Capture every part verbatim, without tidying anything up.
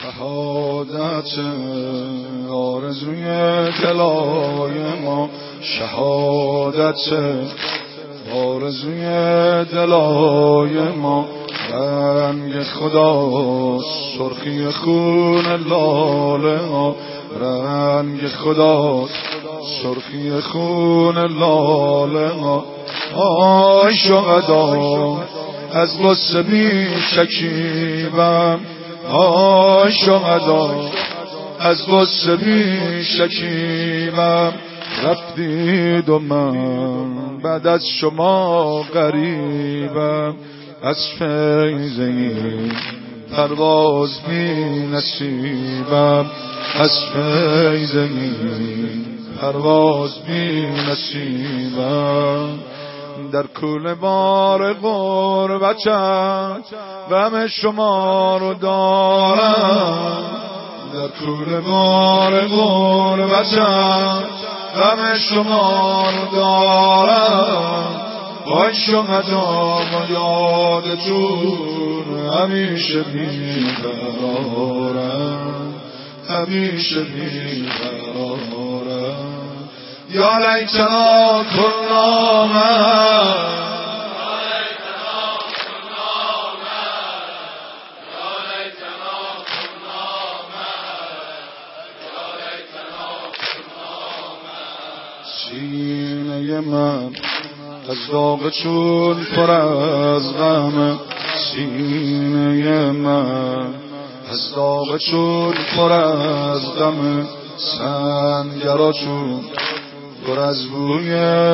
شهادت آرزوی دلای ما، شهادت آرزوی دلای ما، رنگ خدا سرخی خون لاله ها، رنگ خدا سرخی خون لاله ها. آی شهدا از غصه می شکیبم، آی شهدا از غصه می شکیبم. رفتید و من بعد از شما غریبم، از فیض این پرواز بی نصیبم، از فیض این پرواز بی نصیبم. در کوله بار غربتم غم شما رو دارم، در کوله بار غربتم غم شما رو دارم. وای شهدا ما یادتون همیشه بیقرارم، همیشه بیقرارم. یا لیتنا کنا معا، سینه من از داغ چون پر از غم، سینه من از داغ چون پر از غم. سنگرا چون پر از بوی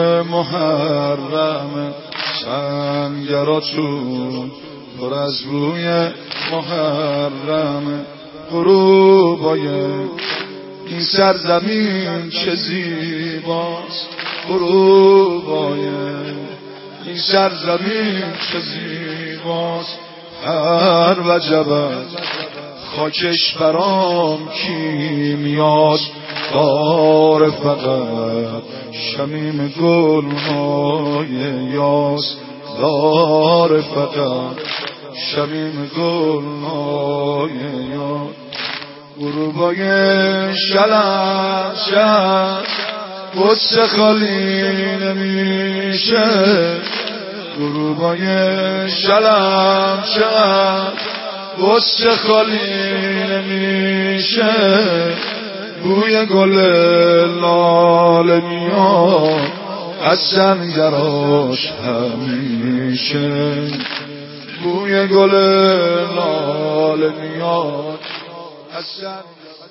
محرم، سنگرا چون پر از بوی محرم. غروبای این سرزمین چه زیباست، غروبای این سرزمین چه زیباست. هر وجبت خاکش برام کیمیاست، دار فقط شمیم گلهای یاس، دار فقط شمیم گلهای یاس. غروبای شلم شد قصه خالی نمیشه، غروبای شلم شد قصه خالی نمیشه. بوی گل لاله میاد از سنگراش همیشه، بوی گل لاله میاد از سنگراش.